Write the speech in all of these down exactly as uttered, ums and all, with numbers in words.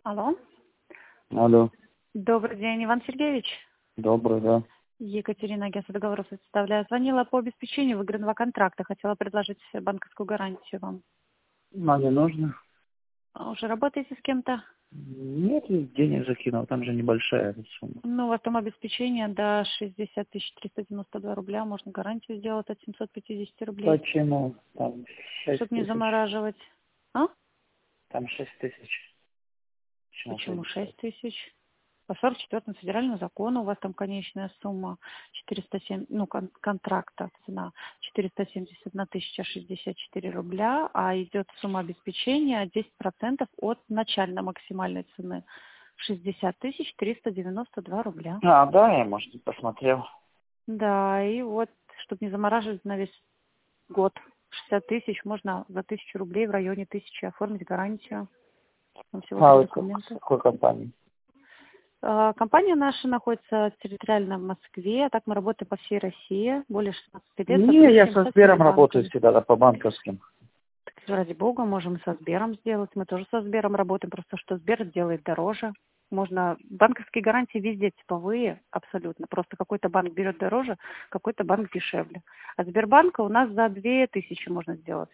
Алло. Алло. Добрый день, Иван Сергеевич. Добрый, да. Екатерина, агентство договоров составляю. Звонила по обеспечению выигранного контракта. Хотела предложить банковскую гарантию вам. А не нужно? А Уже работаете с кем-то? Нет, денег закинул, там же небольшая эта сумма. Ну, у вас там обеспечение до шестьдесят тысяч триста девяносто два рубля. Можно гарантию сделать от семьсот пятьдесят рублей. Почему? Там шесть Чтобы не тысяч. замораживать. А? Там шесть тысяч. Почему Почему шестьдесят? шесть тысяч? По сорок четвёртому федеральному закону у вас там конечная сумма четыреста семь, ну, кон- контракта, цена четыреста семьдесят одна тысяча шестьдесят четыре рубля, а идет сумма обеспечения десять процентов от начальной максимальной цены шестьдесят тысяч триста девяносто два рубля. А, да, я, может, не посмотрел. Да, и вот, чтобы не замораживать на весь год, шестьдесят тысяч, можно за тысячу рублей в районе тысячи оформить гарантию. Там всего А три вы как- с документа. какой компании? А, Компания наша находится территориально в Москве, а так мы работаем по всей России, более шестнадцати лет Не, я сотрудничаем со со всеми Сбером работаю банками. всегда, да, по банковским. Так, ради бога, можем и со Сбером сделать, мы тоже со Сбером работаем, просто что Сбер делает дороже. Можно, банковские гарантии везде типовые, абсолютно, просто какой-то банк берет дороже, какой-то банк дешевле. А Сбербанка у нас за две тысячи можно сделать.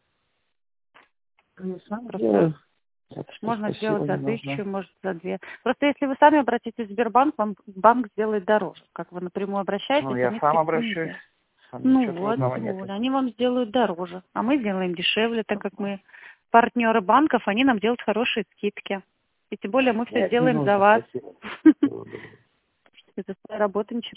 На самом Просто деле, так что можно спасибо, сделать не за нужно. тысячу, может, за две. Просто если вы сами обратитесь в Сбербанк, вам банк сделает дороже. Как вы напрямую Ну, обращаетесь, я они сам скидку не обращусь. делают. Там Ну ничего вот, трудного тем нет. более, они вам сделают дороже, а мы сделаем дешевле, так как мы партнеры банков, они нам делают хорошие скидки. И тем более мы все Нет, не сделаем за нужно, вас. спасибо. Всего доброго. Это работа, ничего.